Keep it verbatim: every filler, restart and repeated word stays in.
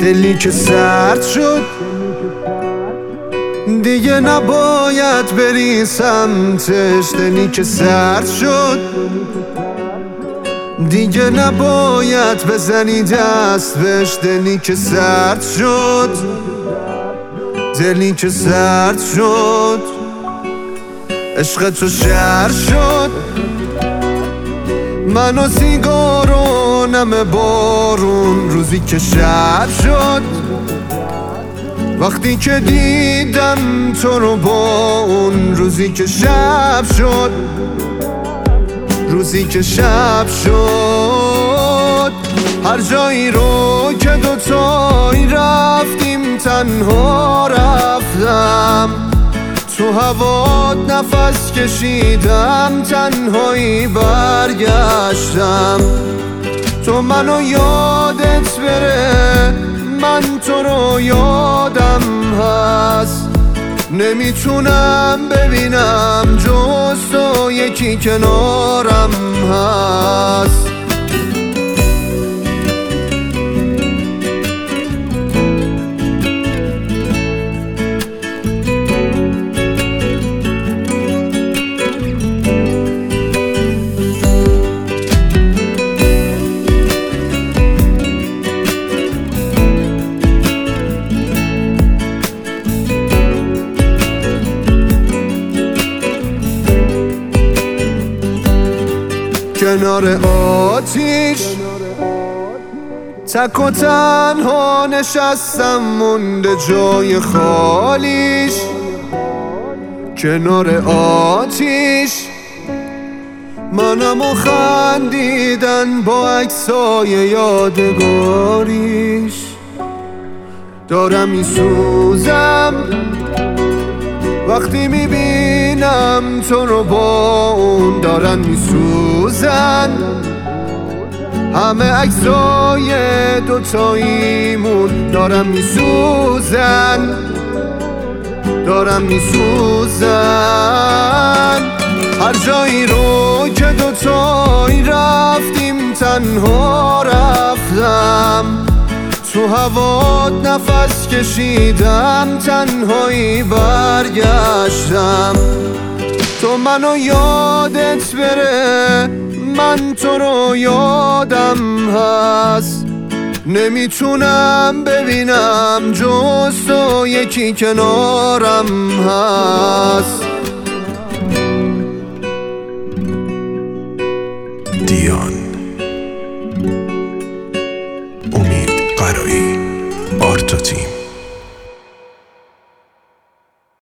دلی که سرد شد دیگه نباید بری سمتش. دلی که سرد شد دیگه نباید بزنی دست بهش. دلی که سرد شد دلی که سرد شد عشق تو شهر شد. من و سیگار و نم بارون روزی که شب شد. وقتی که دیدم تو رو با اون روزی که شب شد. روزی که شب شد هر جایی رو که دوتایی رفتیم تنها رفتم. تو هوات نفس کشیدم تنهایی برگشتم. تو منو یادت بره من تو رو یادم هست. نمیتونم ببینم جز تو یکی کنارم هست. کنار آتیش تک و تنها نشستم مونده جای خالیش. کنار آتیش منم و خندیدن با عکسای یادگاریش. دارم میسوزم وقتی میبینم تو رو با اون. دارن میسوزن همه عکسای دوتاییمون. دارن میسوزن دارن میسوزن هر جایی رو که دوتایی رفتیم تنها رفتم. تو هوات نفس کشیدم تنهایی برگشتم. تو منو یادت بره من تو رو یادم هست. نمیتونم ببینم جز تو یکی کنارم هست. دیان امید قرایی آرتا تیم.